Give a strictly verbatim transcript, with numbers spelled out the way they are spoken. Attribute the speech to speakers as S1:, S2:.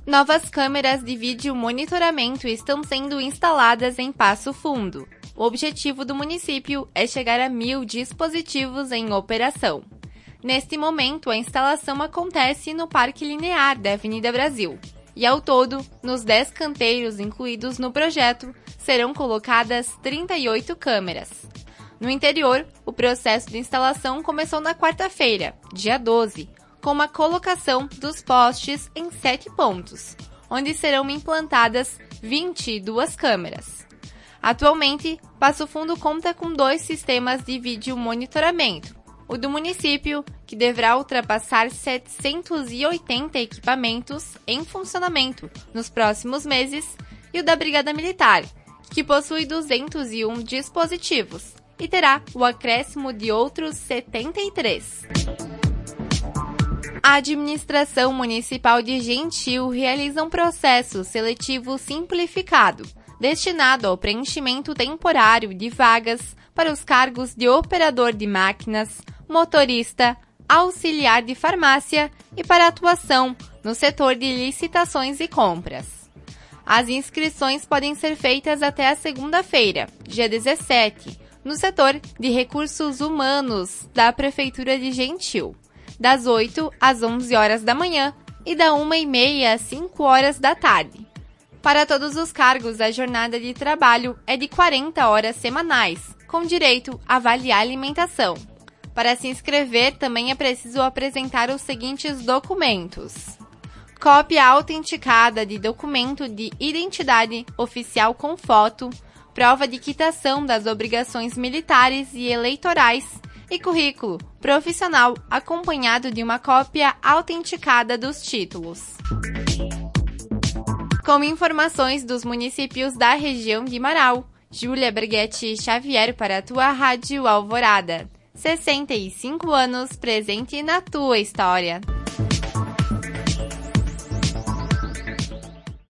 S1: Novas câmeras de vídeo monitoramento estão sendo instaladas em Passo Fundo. O objetivo do município é chegar a mil dispositivos em operação. Neste momento, a instalação acontece no Parque Linear da Avenida Brasil. E ao todo, nos dez canteiros incluídos no projeto, serão colocadas trinta e oito câmeras. No interior, o processo de instalação começou na quarta-feira, dia doze, com uma colocação dos postes em sete pontos, onde serão implantadas vinte e duas câmeras. Atualmente, Passo Fundo conta com dois sistemas de vídeo monitoramento, o do município, que deverá ultrapassar setecentos e oitenta equipamentos em funcionamento nos próximos meses, e o da Brigada Militar, que possui duzentos e um dispositivos, e terá o acréscimo de outros setenta e três. A Administração Municipal de Gentil realiza um processo seletivo simplificado, destinado ao preenchimento temporário de vagas para os cargos de operador de máquinas, motorista, auxiliar de farmácia e para atuação no setor de licitações e compras. As inscrições podem ser feitas até a segunda-feira, dia dezessete, no setor de recursos humanos da Prefeitura de Gentil, das oito às onze horas da manhã e da uma e meia às cinco horas da tarde. Para todos os cargos, a jornada de trabalho é de quarenta horas semanais, com direito a vale alimentação. Para se inscrever, também é preciso apresentar os seguintes documentos: cópia autenticada de documento de identidade oficial com foto, prova de quitação das obrigações militares e eleitorais e currículo profissional acompanhado de uma cópia autenticada dos títulos. Com informações dos municípios da região de Marau, Júlia Berghetti Xavier para a tua Rádio Alvorada. sessenta e cinco anos presente na tua história.